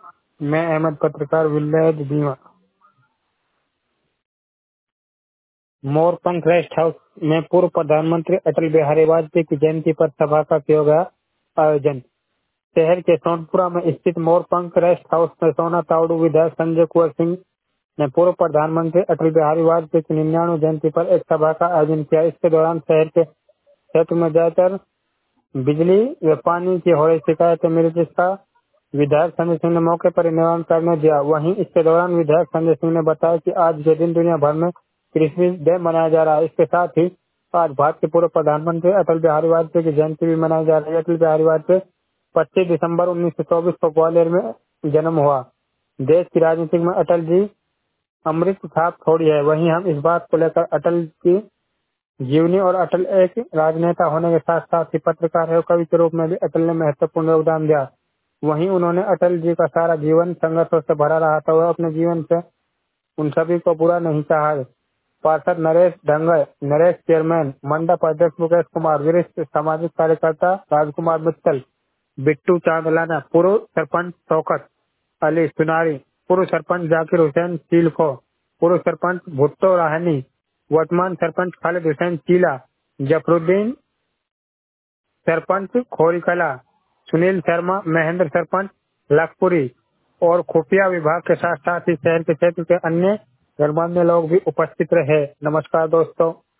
मैं अहमद पत्रकार विलेज दीवा। मोरपंख रेस्ट हाउस में पूर्व प्रधानमंत्री अटल बिहारी वाजपेयी की जयंती पर सभा का किया गया आयोजन। शहर के सोनपुरा में स्थित मोरपंख रेस्ट हाउस में सोना तावड़ू विधायक संजय कुंवर सिंह ने पूर्व प्रधानमंत्री अटल बिहारी वाजपेयी की 99वीं जयंती पर एक सभा का आयोजन किया। इसके दौरान शहर के क्षेत्र में ज्यादातर बिजली व पानी की हो रही शिकायतें मिली, जिसका विधायक संजय सिंह ने मौके पर निवारण करने दिया। वहीं इसके दौरान विधायक संजय सिंह ने बताया कि आज के दिन दुनिया भर में कृषि डे मनाया जा रहा है। इसके साथ ही आज भारत के पूर्व प्रधानमंत्री अटल बिहारी वाजपेयी की जयंती भी मनाई जा रही है। अटल बिहारी वाजपेयी 25 दिसंबर 1924 को ग्वालियर में जन्म हुआ। देश की राजनीति में अटल जी अमृत छाप छोड़ी है। वहीं हम इस बात को लेकर अटल की जीवनी और अटल एक राजनेता होने के साथ साथ ही पत्रकार एवं कवि के रूप में भी अटल ने महत्वपूर्ण योगदान दिया। वहीं उन्होंने अटल जी का सारा जीवन संघर्षों से भरा रहा था। वह अपने जीवन से उन सभी को बुरा नहीं चाहा। पार्षद नरेश ढंगर, नरेश चेयरमैन, मंडप अध्यक्ष मुकेश कुमार, वरिष्ठ सामाजिक कार्यकर्ता राजकुमार मित्तल, बिट्टू चांदलाना, पूर्व सरपंच शौकत अली सुनारी, पूर्व सरपंच जाकिर हुसैन चीलखो, पूर्व सरपंच भुट्टो राहनी, वर्तमान सरपंच खालिद हुसैन चीला, जफरुद्दीन सरपंच खोरीकला, सुनील शर्मा महेंद्र सरपंच लखपुरी और खुफिया विभाग के साथ साथ ही शहर के क्षेत्र के अन्य गणमान्य लोग भी उपस्थित रहे। नमस्कार दोस्तों।